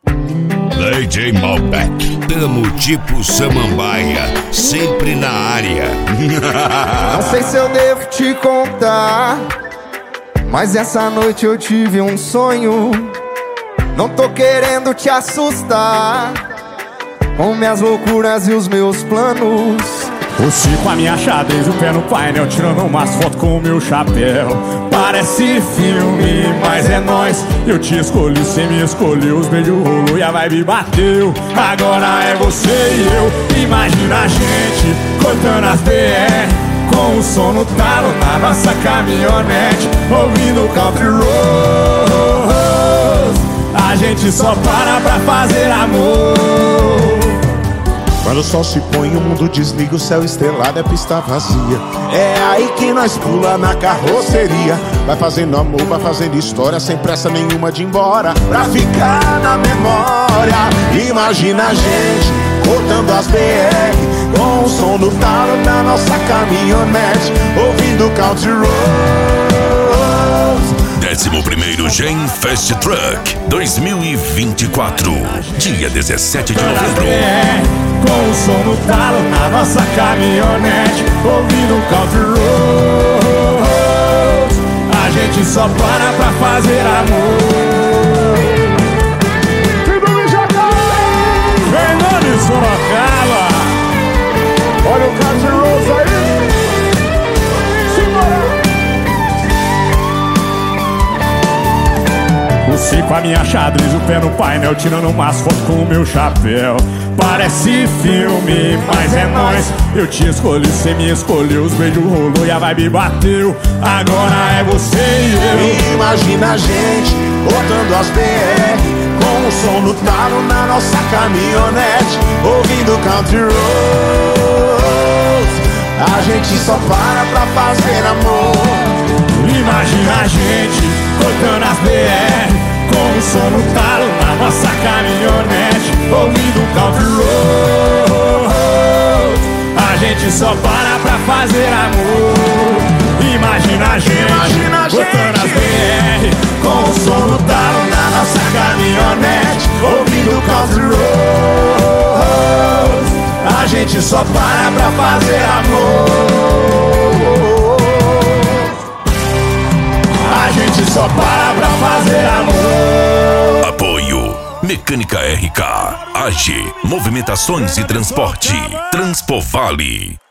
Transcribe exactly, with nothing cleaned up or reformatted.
D J Malbec, tamo tipo Samambaia, sempre na área. Não sei se eu devo te contar, mas essa noite eu tive um sonho. Não tô querendo te assustar com minhas loucuras e os meus planos. Você com a minha xadrez, o pé no painel, tirando umas fotos com o meu chapéu. Parece filme, mas é nóis. Eu te escolhi, cê me escolheu. Os beijos rolou e a vibe bateu. Agora é você e eu. Imagina a gente cortando as B R, com o som no talo na nossa caminhonete, ouvindo country roads. A gente só para pra fazer amor. Quando o sol se põe, o mundo desliga, o céu estrelado, é pista vazia. É aí que nós pula na carroceria. Vai fazendo amor, vai fazendo história, sem pressa nenhuma de ir embora, pra ficar na memória. Imagina a gente cortando as B R, com o som do talo da nossa caminhonete, ouvindo country roads. Décimo primeiro Gen Fest Truck dois mil e vinte e quatro, dia dezessete de novembro. Com o som no talo na nossa caminhonete, ouvindo country roads. A gente só para pra fazer amor. Fernando e Sorocaba, olha o country roads aí. Você com a minha xadrez, o pé no painel, tirando umas fotos com o meu chapéu. Parece filme, mas é nóis. Eu te escolhi, cê me escolheu. Os beijos rolou e a vibe bateu. Agora é você e eu. Imagina a gente botando as B R, com o som no talo na nossa caminhonete, ouvindo country roads. A gente só para pra fazer amor. Imagina a gente cortando as B R, com o som no talo na nossa caminhonete, ouvindo country roads. A gente só para pra fazer amor. Imagina a gente, Imagina a cortando gente. as B R, com o som no talo na nossa caminhonete, ouvindo country roads. A gente só para pra fazer amor. A gente só para pra fazer amor. Apoio Mecânica R K, A G, Movimentações e Transporte, Transpovale.